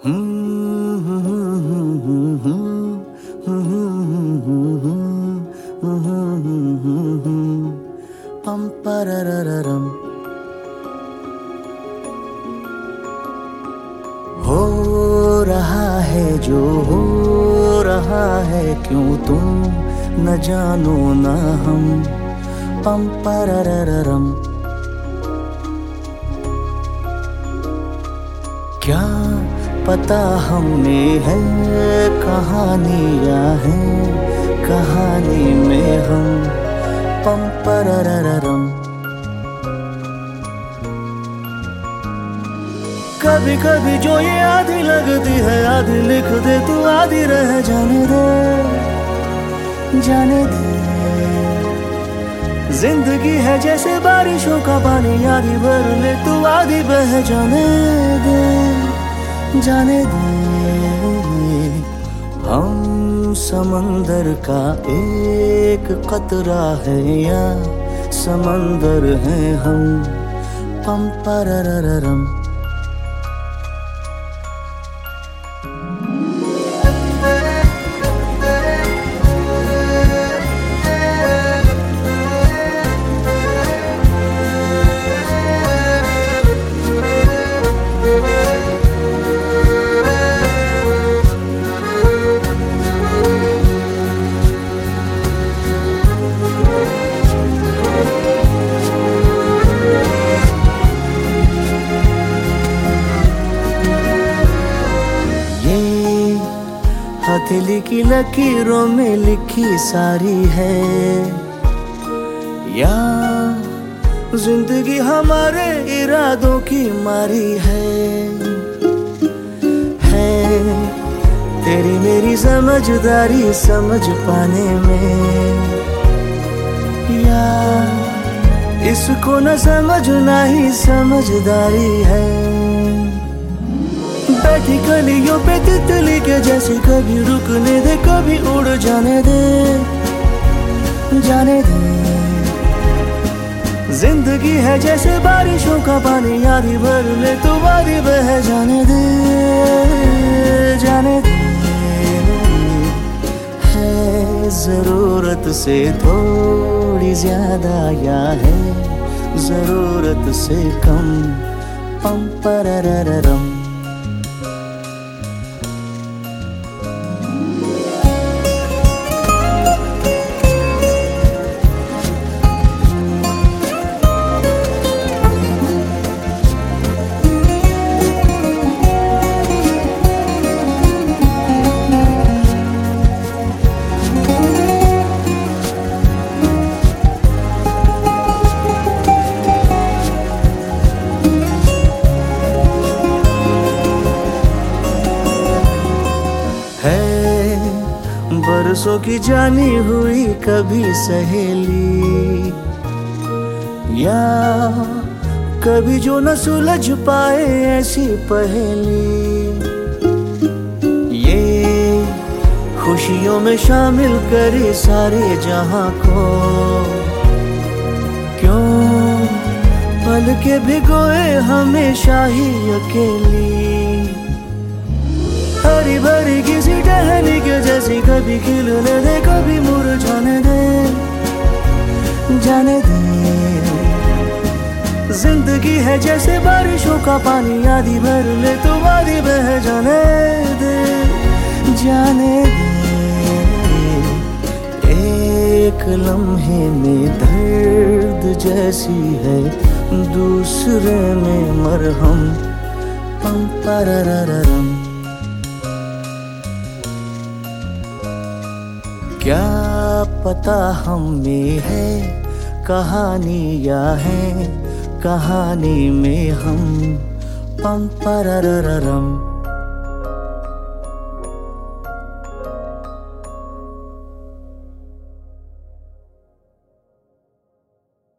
पम पररररम। हो रहा है जो हो रहा है, क्यों तुम न जानो न हम। पम पररररम। क्या पता हमें है कहानियां हैं, कहानी में हम। पम पररररम। कभी कभी जो ये आधी लगती है, आधी लिख दे तू, आधी रह जाने दे, जाने दे। जिंदगी है जैसे बारिशों का पानी, आधी भर ले तू, आधी बह जाने दे, जाने दे। हम समंदर का एक कतरा है या समंदर है हम। पम पररररम। हथेली की लकीरों में लिखी सारी है, या जिंदगी हमारे इरादों की मारी है। तेरी मेरी समझदारी समझ पाने में, या इसको न समझना ही समझदारी है। बैठी कलियों पे तितली के जैसे, कभी रुकने दे कभी उड़ जाने दे, जाने दे। जिंदगी है जैसे बारिशों का पानी, आधी भर ले तो आधी बह जाने दे, जाने दे। है जरूरत से थोड़ी ज्यादा या है जरूरत से कम। पम पररररम। बरसों की जानी हुई कभी सहेली, या कभी जो न सुलझ पाए ऐसी पहेली। ये खुशियों में शामिल करे सारे जहां को, क्यों पल के भिगोए हमेशा ही अकेली। हरी भरी किसी टहनी के जैसी, कभी खिलने दे कभी मुरझाने दे, जाने दे। जिंदगी है जैसे बारिशों का पानी, आधी भर ले तो आधी बह जाने दे, जाने दे। एक लम्हे में दर्द जैसी है, दूसरे में मरहम। पम पररररम। क्या पता हमें है कहानियां हैं, कहानी में हम। पम पररररम।